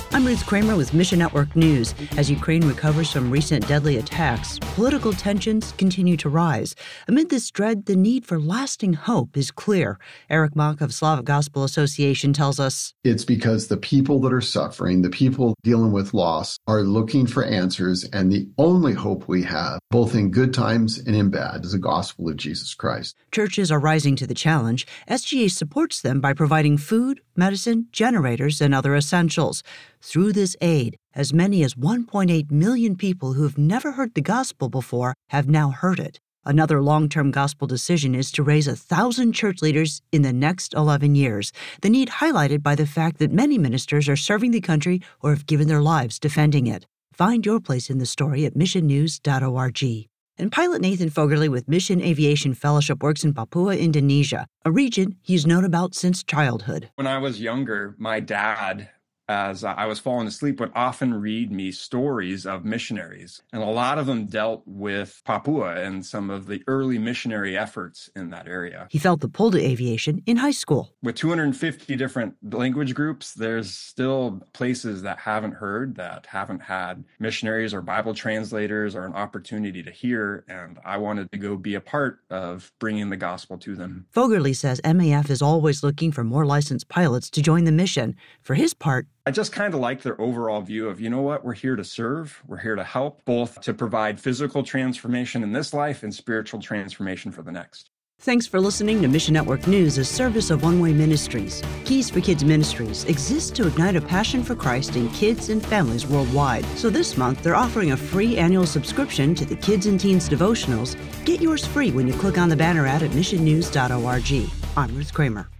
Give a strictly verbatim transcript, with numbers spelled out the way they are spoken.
I'm Ruth Kramer with Mission Network News. As Ukraine recovers from recent deadly attacks, political tensions continue to rise. Amid this dread, the need for lasting hope is clear. Eric Mock of Slavic Gospel Association tells us, it's because the people that are suffering, the people dealing with loss, are looking for answers, and the only hope we have, both in good times and in bad, is the gospel of Jesus Christ. Churches are rising to the challenge. S G A supports them by providing food, medicine, generators, and other essentials. Through this aid, as many as one point eight million people who have never heard the gospel before have now heard it. Another long-term gospel decision is to raise a thousand church leaders in the next eleven years, the need highlighted by the fact that many ministers are serving the country or have given their lives defending it. Find your place in the story at mission news dot org. And pilot Nathan Fogerly with Mission Aviation Fellowship works in Papua, Indonesia, a region he's known about since childhood. When I was younger, my dad, as I was falling asleep, would often read me stories of missionaries. And a lot of them dealt with Papua and some of the early missionary efforts in that area. He felt the pull to aviation in high school. With two hundred fifty different language groups, there's still places that haven't heard, that haven't had missionaries or Bible translators or an opportunity to hear. And I wanted to go be a part of bringing the gospel to them. Fogerly says M A F is always looking for more licensed pilots to join the mission. For his part, I just kind of like their overall view of, you know what, we're here to serve, we're here to help, both to provide physical transformation in this life and spiritual transformation for the next. Thanks for listening to Mission Network News, a service of One Way Ministries. Keys for Kids Ministries exists to ignite a passion for Christ in kids and families worldwide. So this month, they're offering a free annual subscription to the Kids and Teens devotionals. Get yours free when you click on the banner ad at mission news dot org. I'm Ruth Kramer.